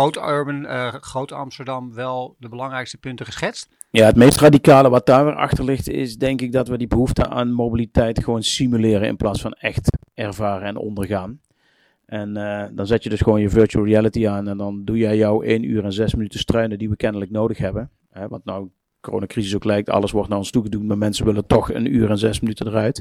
Groot Amsterdam, wel de belangrijkste punten geschetst? Ja, het meest radicale wat daar weer achter ligt is denk ik dat we die behoefte aan mobiliteit gewoon simuleren in plaats van echt ervaren en ondergaan. En dan zet je dus gewoon je virtual reality aan en dan doe jij jouw 1 uur en 6 minuten struinen die we kennelijk nodig hebben. Want nou, coronacrisis ook lijkt, alles wordt naar ons toegedoen, maar mensen willen toch 1 uur en 6 minuten eruit.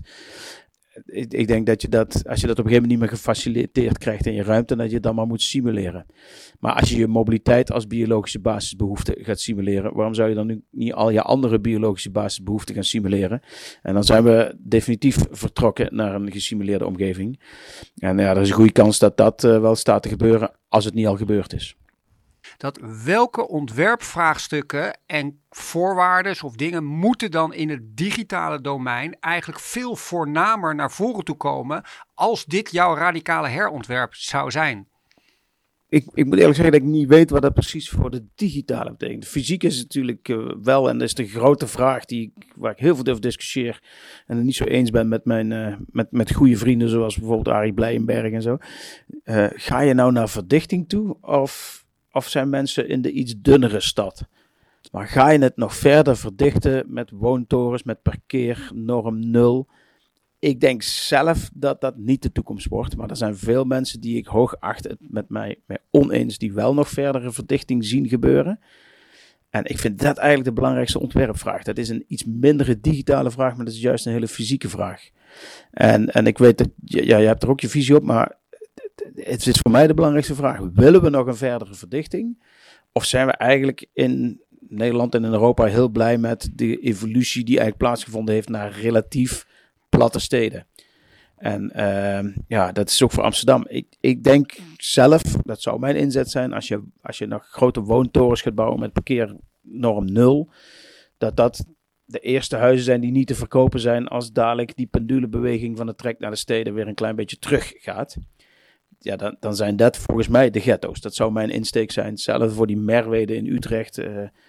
Ik denk dat je dat, als je dat op een gegeven moment niet meer gefaciliteerd krijgt in je ruimte, dat je het dan maar moet simuleren. Maar als je je mobiliteit als biologische basisbehoefte gaat simuleren, waarom zou je dan nu niet al je andere biologische basisbehoeften gaan simuleren? En dan zijn we definitief vertrokken naar een gesimuleerde omgeving. En ja, er is een goede kans dat dat wel staat te gebeuren als het niet al gebeurd is. Dat welke ontwerpvraagstukken en voorwaarden of dingen moeten dan in het digitale domein eigenlijk veel voornamer naar voren toe komen als dit jouw radicale herontwerp zou zijn? Ik moet eerlijk zeggen dat ik niet weet wat dat precies voor de digitale betekent. De fysiek is natuurlijk wel, en dat is de grote vraag waar ik heel veel over discussieer en het niet zo eens ben met goede vrienden zoals bijvoorbeeld Arie Blijenberg en zo. Ga je nou naar verdichting toe of zijn mensen in de iets dunnere stad? Maar ga je het nog verder verdichten met woontorens, met parkeernorm 0? Ik denk zelf dat dat niet de toekomst wordt. Maar er zijn veel mensen die ik hoog acht het met mij oneens, die wel nog verdere verdichting zien gebeuren. En ik vind dat eigenlijk de belangrijkste ontwerpvraag. Dat is een iets mindere digitale vraag, maar dat is juist een hele fysieke vraag. En ik weet dat, je hebt er ook je visie op, maar het is voor mij de belangrijkste vraag. Willen we nog een verdere verdichting? Of zijn we eigenlijk in Nederland en in Europa heel blij met de evolutie die eigenlijk plaatsgevonden heeft naar relatief platte steden? En dat is ook voor Amsterdam. Ik denk zelf, dat zou mijn inzet zijn, als je nog grote woontorens gaat bouwen met parkeernorm 0, dat de eerste huizen zijn die niet te verkopen zijn als dadelijk die pendulebeweging van de trek naar de steden weer een klein beetje terug gaat. Ja, dan zijn dat volgens mij de ghetto's. Dat zou mijn insteek zijn. Hetzelfde voor die Merwede in Utrecht.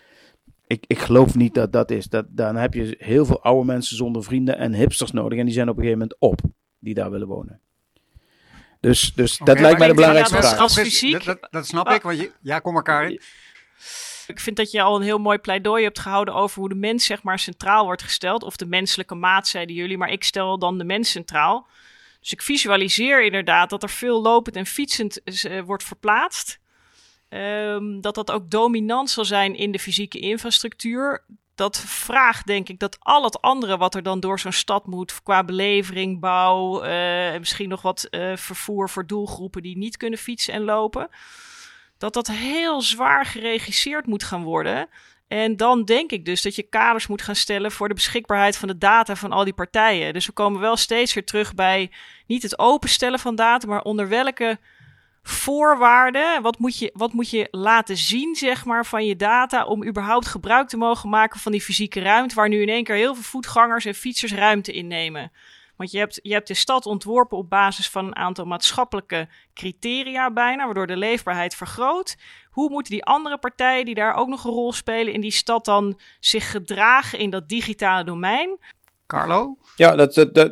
Ik geloof niet dat dat is. Dan heb je heel veel oude mensen zonder vrienden en hipsters nodig. En die zijn op een gegeven moment op, die daar willen wonen. Dus dat lijkt mij de belangrijkste vraag. Dat snap ik. Want kom maar, Karin. Ik vind dat je al een heel mooi pleidooi hebt gehouden over hoe de mens zeg maar centraal wordt gesteld. Of de menselijke maat, zeiden jullie. Maar ik stel dan de mens centraal. Dus ik visualiseer inderdaad dat er veel lopend en fietsend wordt verplaatst. Dat ook dominant zal zijn in de fysieke infrastructuur. Dat vraagt denk ik dat al het andere wat er dan door zo'n stad moet, qua belevering, bouw, misschien nog wat vervoer voor doelgroepen die niet kunnen fietsen en lopen, dat heel zwaar geregisseerd moet gaan worden. En dan denk ik dus dat je kaders moet gaan stellen voor de beschikbaarheid van de data van al die partijen. Dus we komen wel steeds weer terug bij niet het openstellen van data, maar onder welke voorwaarden, wat moet je laten zien zeg maar van je data om überhaupt gebruik te mogen maken van die fysieke ruimte, waar nu in één keer heel veel voetgangers en fietsers ruimte innemen. Want je hebt de stad ontworpen op basis van een aantal maatschappelijke criteria bijna, waardoor de leefbaarheid vergroot. Hoe moeten die andere partijen die daar ook nog een rol spelen in die stad dan zich gedragen in dat digitale domein? Carlo? Ja, dat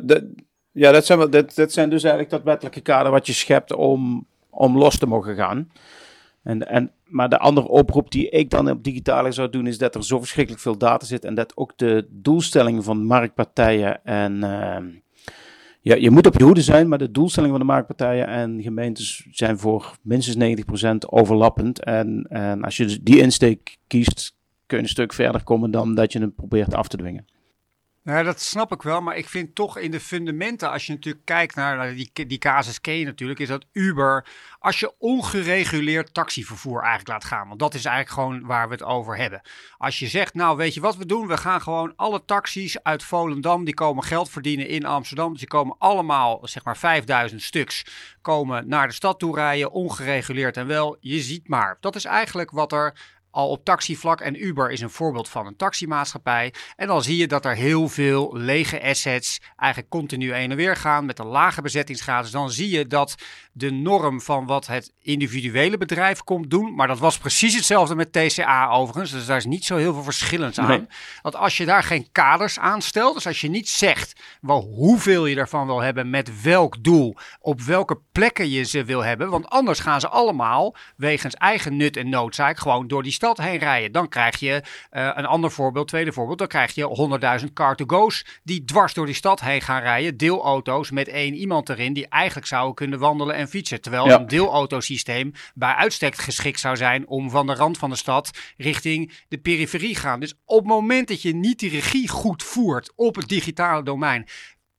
zijn dus eigenlijk dat wettelijke kader wat je schept om los te mogen gaan. Maar de andere oproep die ik dan op digitale zou doen, is dat er zo verschrikkelijk veel data zit en dat ook de doelstellingen van marktpartijen en je moet op je hoede zijn, maar de doelstellingen van de marktpartijen en gemeentes zijn voor minstens 90% overlappend. En als je die insteek kiest, kun je een stuk verder komen dan dat je hem probeert af te dwingen. Nou, dat snap ik wel, maar ik vind toch in de fundamenten, als je natuurlijk kijkt naar die casus ken je natuurlijk, is dat Uber, als je ongereguleerd taxivervoer eigenlijk laat gaan, want dat is eigenlijk gewoon waar we het over hebben. Als je zegt, nou weet je wat we doen, we gaan gewoon alle taxis uit Volendam, die komen geld verdienen in Amsterdam, dus die komen allemaal, zeg maar 5000 stuks, komen naar de stad toe rijden, ongereguleerd en wel, je ziet maar. Dat is eigenlijk wat er al op taxivlak. En Uber is een voorbeeld van een taximaatschappij. En dan zie je dat er heel veel lege assets eigenlijk continu heen en weer gaan met een lage bezettingsgraad. Dus dan zie je dat de norm van wat het individuele bedrijf komt doen, maar dat was precies hetzelfde met TCA overigens, dus daar is niet zo heel veel verschillends aan. Nee. Want als je daar geen kaders aan stelt, dus als je niet zegt hoeveel je ervan wil hebben, met welk doel, op welke plekken je ze wil hebben, want anders gaan ze allemaal wegens eigen nut en noodzaak gewoon door die stad heen rijden. Dan krijg je een ander voorbeeld, tweede voorbeeld, dan krijg je 100.000 car-to-go's die dwars door die stad heen gaan rijden, deelauto's met 1 iemand erin die eigenlijk zouden kunnen wandelen en fietsen. Terwijl een deelautosysteem bij uitstek geschikt zou zijn om van de rand van de stad richting de periferie te gaan. Dus op het moment dat je niet die regie goed voert op het digitale domein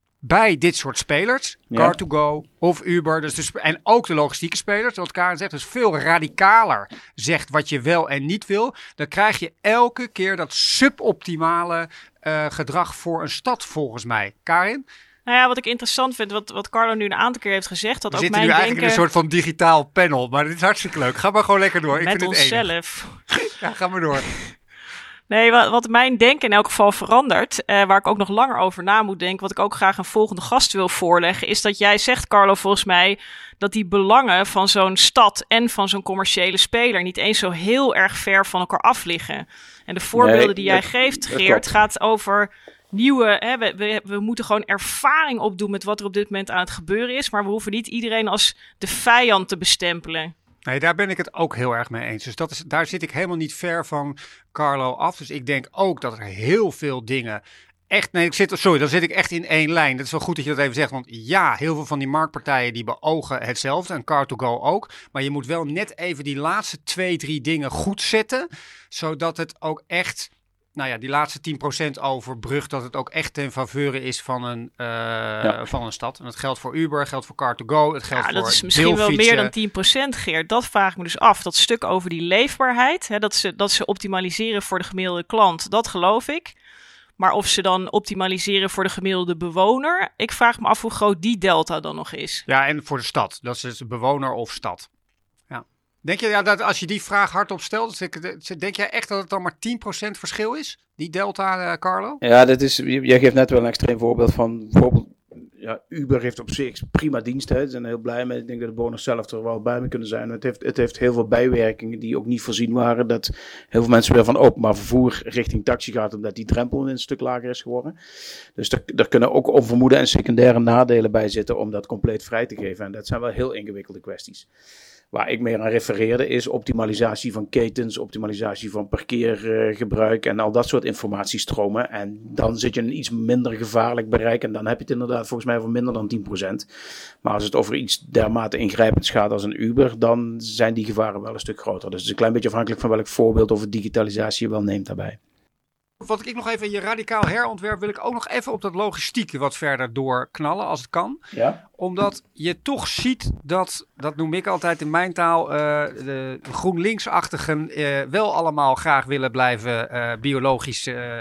bij dit soort spelers, Car2Go of Uber, dus en ook de logistieke spelers, wat Karen zegt, dus veel radicaler zegt wat je wel en niet wil, dan krijg je elke keer dat suboptimale gedrag voor een stad volgens mij. Karin? Nou ja, wat ik interessant vind, wat Carlo nu een aantal keer heeft gezegd, dat We ook zitten mijn nu eigenlijk in een soort van digitaal panel, maar dit is hartstikke leuk. Ga maar gewoon lekker door. Met onszelf. Ja, ga maar door. Nee, wat mijn denken in elk geval verandert, waar ik ook nog langer over na moet denken, wat ik ook graag een volgende gast wil voorleggen, is dat jij zegt, Carlo, volgens mij, dat die belangen van zo'n stad en van zo'n commerciële speler niet eens zo heel erg ver van elkaar af liggen. En de voorbeelden die jij geeft, Geert, gaat over nieuwe, we moeten gewoon ervaring opdoen met wat er op dit moment aan het gebeuren is, maar we hoeven niet iedereen als de vijand te bestempelen. Nee, daar ben ik het ook heel erg mee eens. Dus daar zit ik helemaal niet ver van Carlo af. Dus ik denk ook dat er heel veel dingen echt... Nee, dan zit ik echt in één lijn. Dat is wel goed dat je dat even zegt. Want ja, heel veel van die marktpartijen die beogen hetzelfde. En Car2Go ook. Maar je moet wel net even die laatste 2-3 dingen goed zetten. Zodat het ook echt... Nou ja, die laatste 10% overbrugt, dat het ook echt ten faveure is van een stad. En dat geldt voor Uber, geldt voor Car2Go, het geldt voor dat is misschien wel meer dan 10%, Geert. Dat vraag ik me dus af. Dat stuk over die leefbaarheid, dat ze optimaliseren voor de gemiddelde klant, dat geloof ik. Maar of ze dan optimaliseren voor de gemiddelde bewoner, ik vraag me af hoe groot die delta dan nog is. Ja, en voor de stad. Dat is dus bewoner of stad. Ja. Denk je dat als je die vraag hardop stelt, denk jij echt dat het dan maar 10% verschil is? Die delta, Carlo? Ja, jij geeft net wel een extreem voorbeeld van bijvoorbeeld, Uber heeft op zich prima diensten. Ze zijn er heel blij mee. Ik denk dat de bewoners zelf er wel bij mee kunnen zijn. Het heeft heel veel bijwerkingen die ook niet voorzien waren. Dat heel veel mensen weer van openbaar vervoer richting taxi gaat, omdat die drempel een stuk lager is geworden. Dus er kunnen ook onvermoede en secundaire nadelen bij zitten om dat compleet vrij te geven. En dat zijn wel heel ingewikkelde kwesties. Waar ik meer aan refereerde is optimalisatie van ketens, optimalisatie van parkeergebruik en al dat soort informatiestromen. En dan zit je in een iets minder gevaarlijk bereik en dan heb je het inderdaad volgens mij voor minder dan 10%. Maar als het over iets dermate ingrijpends gaat als een Uber, dan zijn die gevaren wel een stuk groter. Dus het is een klein beetje afhankelijk van welk voorbeeld of digitalisatie je wel neemt daarbij. Wat ik nog even in je radicaal herontwerp wil ik ook nog even op dat logistieke wat verder doorknallen als het kan. Ja? Omdat je toch ziet dat noem ik altijd in mijn taal, de GroenLinks-achtigen wel allemaal graag willen blijven biologisch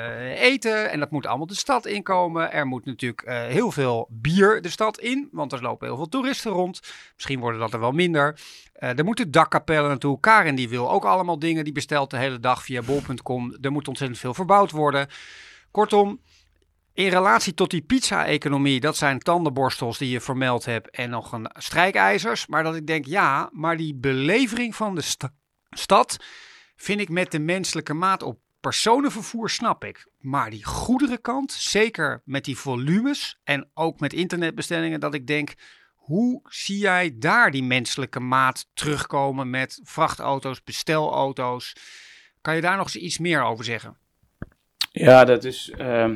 eten. En dat moet allemaal de stad inkomen. Er moet natuurlijk heel veel bier de stad in, want er lopen heel veel toeristen rond. Misschien worden dat er wel minder. Er moeten dakkapellen naartoe. Karin die wil ook allemaal dingen. Die bestelt de hele dag via bol.com. Er moet ontzettend veel verbouwd worden. Kortom, in relatie tot die pizza-economie, dat zijn tandenborstels die je vermeld hebt en nog een strijkijzers. Maar dat ik denk, ja, maar die belevering van de stad vind ik met de menselijke maat op personenvervoer snap ik. Maar die goederenkant, zeker met die volumes en ook met internetbestellingen, dat ik denk, hoe zie jij daar die menselijke maat terugkomen met vrachtauto's, bestelauto's? Kan je daar nog eens iets meer over zeggen? Ja, dat is...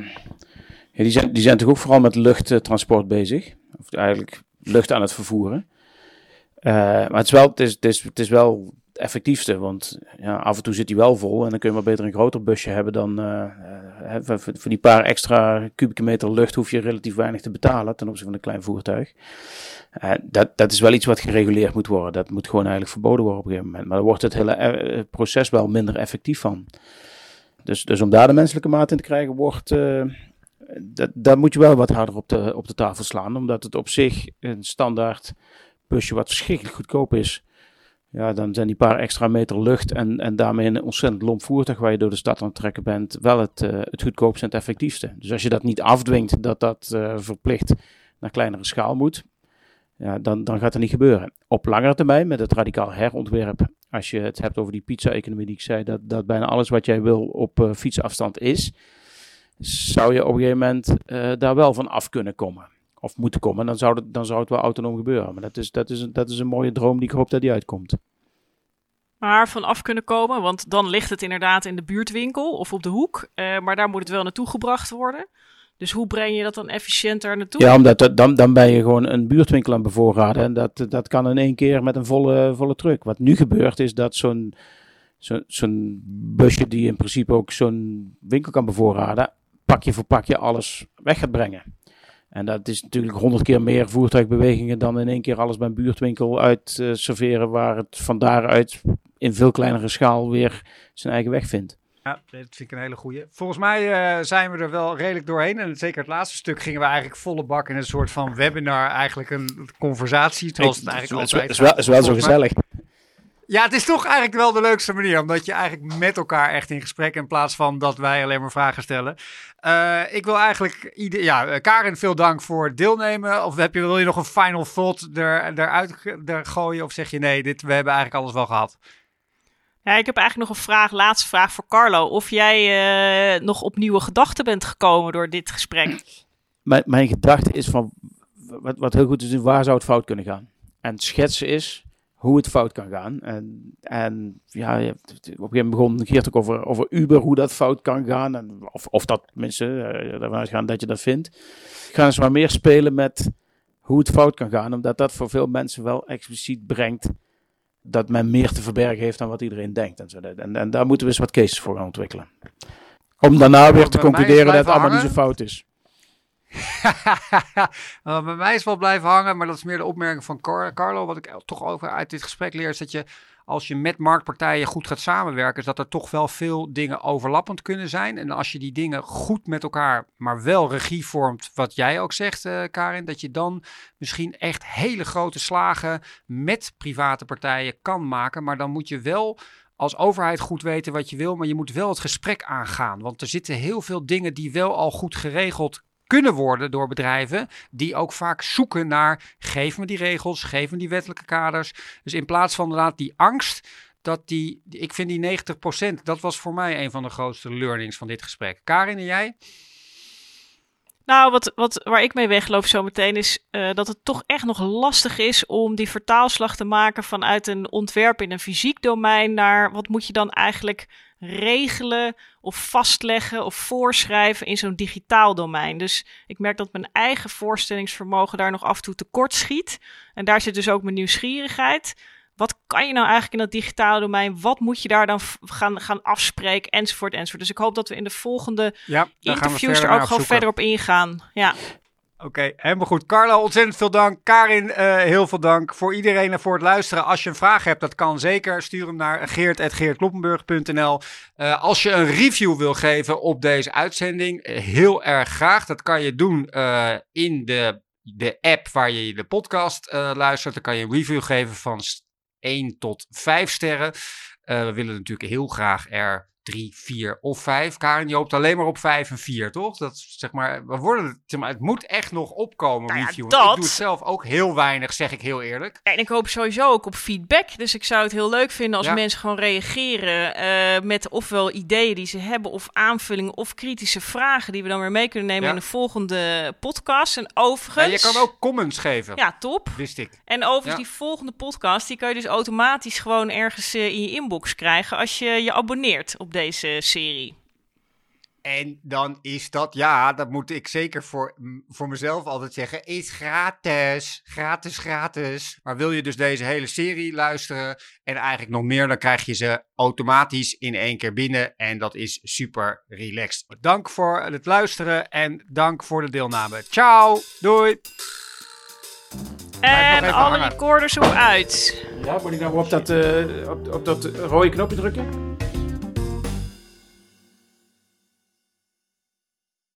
die zijn natuurlijk ook vooral met luchttransport bezig. Of eigenlijk lucht aan het vervoeren. Maar het is wel het effectiefste. Want ja, af en toe zit hij wel vol. En dan kun je maar beter een groter busje hebben dan... voor die paar extra kubieke meter lucht hoef je relatief weinig te betalen ten opzichte van een klein voertuig. Dat is wel iets wat gereguleerd moet worden. Dat moet gewoon eigenlijk verboden worden op een gegeven moment. Maar dan wordt het hele proces wel minder effectief van. Dus om daar de menselijke maat in te krijgen daar moet je wel wat harder op de tafel slaan. Omdat het op zich een standaard busje wat verschrikkelijk goedkoop is. Ja, dan zijn die paar extra meter lucht en daarmee een ontzettend lomp voertuig waar je door de stad aan het trekken bent, wel het goedkoopste en het effectiefste. Dus als je dat niet afdwingt, dat verplicht naar kleinere schaal moet, ja, dan gaat het niet gebeuren. Op langere termijn, met het radicaal herontwerp, als je het hebt over die pizza-economie die ik zei, dat bijna alles wat jij wil op fietsafstand is, zou je op een gegeven moment daar wel van af kunnen komen. Of moeten komen, dan zou het wel autonoom gebeuren. Maar dat is een mooie droom die ik hoop dat die uitkomt. Maar vanaf kunnen komen, want dan ligt het inderdaad in de buurtwinkel of op de hoek. Maar daar moet het wel naartoe gebracht worden. Dus hoe breng je dat dan efficiënter naartoe? Ja, omdat dan ben je gewoon een buurtwinkel aan bevoorraden. En dat kan in één keer met een volle truck. Wat nu gebeurt is dat zo'n busje die in principe ook zo'n winkel kan bevoorraden, pakje voor pakje alles weg gaat brengen. En dat is natuurlijk 100 keer meer voertuigbewegingen dan in één keer alles bij een buurtwinkel uit serveren, waar het van daaruit in veel kleinere schaal weer zijn eigen weg vindt. Ja, dat vind ik een hele goeie. Volgens mij zijn we er wel redelijk doorheen. En zeker het laatste stuk gingen we eigenlijk volle bak in een soort van webinar, eigenlijk een conversatie. Terwijl het eigenlijk altijd is wel zo gezellig. Ja, het is toch eigenlijk wel de leukste manier. Omdat je eigenlijk met elkaar echt in gesprek, in plaats van dat wij alleen maar vragen stellen. Ik wil eigenlijk Karin, veel dank voor het deelnemen. Of wil je nog een final thought eruit gooien? Of zeg je nee, we hebben eigenlijk alles wel gehad? Ja, ik heb eigenlijk nog een laatste vraag voor Carlo. Of jij nog op nieuwe gedachten bent gekomen door dit gesprek? Mijn gedachte is van, wat heel goed is, waar zou het fout kunnen gaan? En schetsen is hoe het fout kan gaan. En ja, op een gegeven moment begon Geert ook over Uber, hoe dat fout kan gaan. En of dat mensen, ervan uitgaan dat je dat vindt. Ga eens maar meer spelen met hoe het fout kan gaan. Omdat dat voor veel mensen wel expliciet brengt dat men meer te verbergen heeft dan wat iedereen denkt. En daar moeten we eens wat cases voor gaan ontwikkelen. Om daarna weer te concluderen dat het allemaal niet zo fout is. Bij mij is wel blijven hangen, maar dat is meer de opmerking van Carlo. Wat ik toch over uit dit gesprek leer, is dat je, als je met marktpartijen goed gaat samenwerken, is dat er toch wel veel dingen overlappend kunnen zijn. En als je die dingen goed met elkaar, maar wel regie vormt, wat jij ook zegt, Karin, dat je dan misschien echt hele grote slagen met private partijen kan maken. Maar dan moet je wel als overheid goed weten wat je wil, maar je moet wel het gesprek aangaan. Want er zitten heel veel dingen die wel al goed geregeld kunnen worden door bedrijven, die ook vaak zoeken naar, geef me die regels, geef me die wettelijke kaders. Dus in plaats van inderdaad die angst, ik vind die 90%, dat was voor mij een van de grootste learnings van dit gesprek. Karin, en jij? Nou, waar ik mee wegloop zo meteen is dat het toch echt nog lastig is om die vertaalslag te maken vanuit een ontwerp in een fysiek domein naar wat moet je dan eigenlijk regelen of vastleggen of voorschrijven in zo'n digitaal domein. Dus ik merk dat mijn eigen voorstellingsvermogen daar nog af en toe tekort schiet. En daar zit dus ook mijn nieuwsgierigheid. Wat kan je nou eigenlijk in dat digitale domein? Wat moet je daar dan gaan afspreken? Enzovoort. Dus ik hoop dat we in de volgende interviews er ook gewoon verder op ingaan. Ja. Oké, helemaal goed. Carlo, ontzettend veel dank. Karin, heel veel dank. Voor iedereen en voor het luisteren. Als je een vraag hebt, dat kan zeker. Stuur hem naar geert@geertkloppenburg.nl. Als je een review wil geven op deze uitzending, heel erg graag. Dat kan je doen in de app waar je de podcast luistert. Dan kan je een review geven van 1 tot 5 sterren. We willen natuurlijk heel graag 3, 4 of 5. Karin, je hoopt alleen maar op 5 en 4, toch? Dat zeg maar, het moet echt nog opkomen, nou ja, review. Ik doe het zelf ook heel weinig, zeg ik heel eerlijk. En ik hoop sowieso ook op feedback. Dus ik zou het heel leuk vinden als mensen gewoon reageren met ofwel ideeën die ze hebben, of aanvullingen, of kritische vragen die we dan weer mee kunnen nemen in de volgende podcast. En overigens... Ja, je kan ook comments geven. Ja, top. Wist ik. En overigens die volgende podcast, die kan je dus automatisch gewoon ergens in je inbox krijgen als je je abonneert op deze serie. En dan is dat, dat moet ik zeker voor mezelf altijd zeggen, is gratis. Gratis. Maar wil je dus deze hele serie luisteren en eigenlijk nog meer, dan krijg je ze automatisch in 1 keer binnen. En dat is super relaxed. Dank voor het luisteren en dank voor de deelname. Ciao, doei. En alle recorders op uit. Ja, moet ik nou op dat rode knopje drukken?